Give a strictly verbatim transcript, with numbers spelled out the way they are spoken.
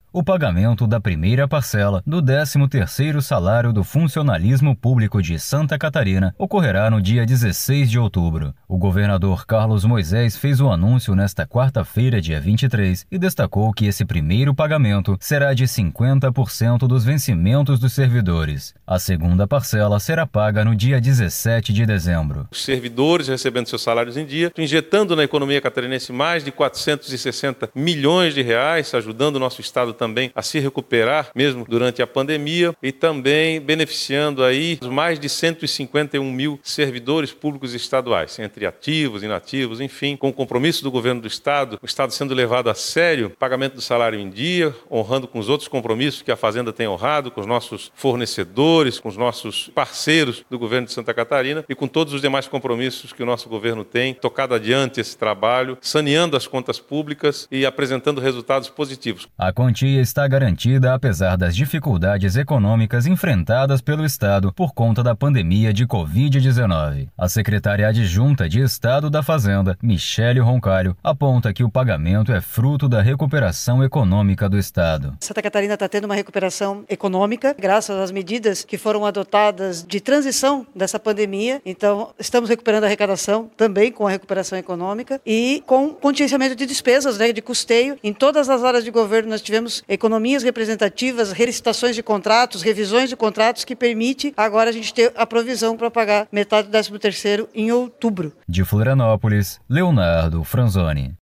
O pagamento da primeira parcela do décimo terceiro salário do funcionalismo público de Santa Catarina ocorrerá no dia dezesseis de outubro. O governador Carlos Moisés fez o anúncio nesta quarta-feira, dia vinte e três, e destacou que esse primeiro pagamento será de cinquenta por cento dos vencimentos dos servidores. A segunda parcela será paga no dia dezessete de dezembro. Os servidores recebendo seus salários em dia, injetando na economia catarinense mais de quatrocentos e sessenta milhões de reais, ajudando o nosso estado também a se recuperar, mesmo durante a pandemia, e também beneficiando aí os mais de cento e cinquenta e um mil servidores públicos estaduais, entre ativos, inativos, enfim, com o compromisso do governo do estado, o estado sendo levado a sério, pagamento do salário em dia, honrando com os outros compromissos que a Fazenda tem honrado, com os nossos fornecedores, com os nossos parceiros do governo de Santa Catarina e com todos os demais compromissos que o nosso governo tem, tocado adiante esse trabalho, saneando as contas públicas e apresentando resultados positivos. A quantia está garantida apesar das dificuldades econômicas enfrentadas pelo Estado por conta da pandemia de covid dezenove. A secretária adjunta de Estado da Fazenda, Michele Roncalho, aponta que o pagamento é fruto da recuperação econômica do Estado. Santa Catarina está tendo uma recuperação econômica, graças às medidas que foram adotadas de transição dessa pandemia. Então, estamos recuperando a arrecadação também com a recuperação econômica e com contingenciamento de despesas, né, de custeio. Em todas as áreas de governo nós tivemos economias representativas, relicitações de contratos, revisões de contratos que permite agora a gente ter a provisão para pagar metade do décimo terceiro em outubro. De Florianópolis, Leonardo Franzoni.